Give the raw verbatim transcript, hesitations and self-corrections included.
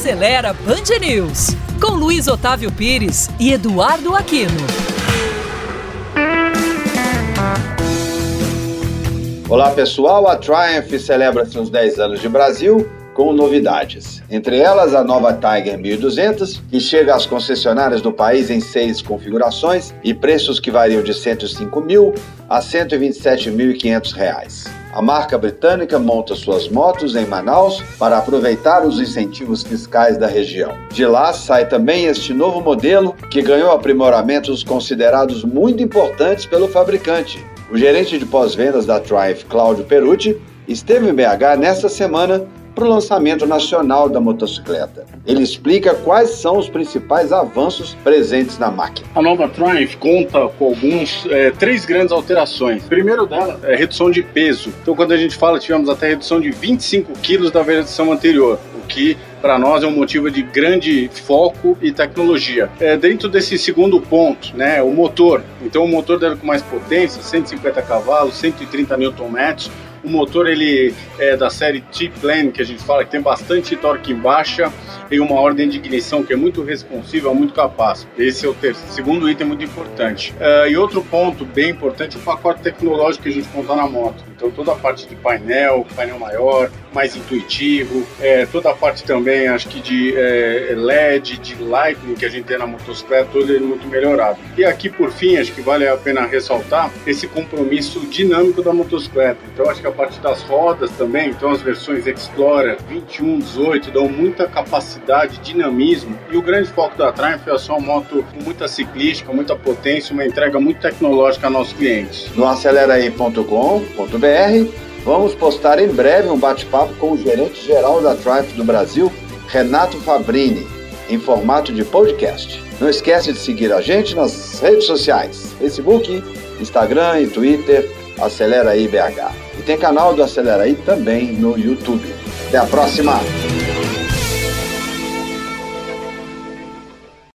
Acelera Band News, com Luiz Otávio Pires e Eduardo Aquino. Olá pessoal, a Triumph celebra seus dez anos de Brasil com novidades. Entre elas, a nova Tiger mil e duzentos, que chega às concessionárias do país em seis configurações e preços que variam de cento e cinco mil a cento e vinte e sete mil e quinhentos reais. A marca britânica monta suas motos em Manaus para aproveitar os incentivos fiscais da região. De lá sai também este novo modelo que ganhou aprimoramentos considerados muito importantes pelo fabricante. O gerente de pós-vendas da Triumph, Cláudio Perucci, esteve em B H nesta semana para o lançamento nacional da motocicleta. Ele explica quais são os principais avanços presentes na máquina. A nova Triumph conta com alguns, é, três grandes alterações. O primeiro dela é a redução de peso. Então, quando a gente fala, tivemos até redução de vinte e cinco quilos da versão anterior, o que para nós é um motivo de grande foco e tecnologia. É, dentro desse segundo ponto, né, o motor. Então, o motor dela com mais potência, cento e cinquenta cavalos, cento e trinta newton metros. O motor ele é da série T-Plane, que a gente fala que tem bastante torque em baixa, tem uma ordem de ignição que é muito responsiva, muito capaz. Esse é o terceiro, segundo item muito importante. Uh, e outro ponto bem importante é o pacote tecnológico que a gente monta na moto. Então toda a parte de painel, painel maior, mais intuitivo, é, toda a parte também, acho que de é, L E D, de Lightning que a gente tem na motocicleta, todo ele muito melhorado. E aqui por fim, acho que vale a pena ressaltar esse compromisso dinâmico da motocicleta. Então acho que a parte das rodas também, então as versões Explorer vinte e um, dezoito dão muita capacidade, dinamismo, e o grande foco da Triumph é só uma moto com muita ciclística, muita potência, uma entrega muito tecnológica a nossos clientes. No acelera aí ponto com ponto b r vamos postar em breve um bate-papo com o gerente-geral da Triumph do Brasil, Renato Fabrini, em formato de podcast. Não esquece de seguir a gente nas redes sociais, Facebook, Instagram e Twitter, Acelera aí B H. E tem canal do Acelera aí também no YouTube. Até a próxima!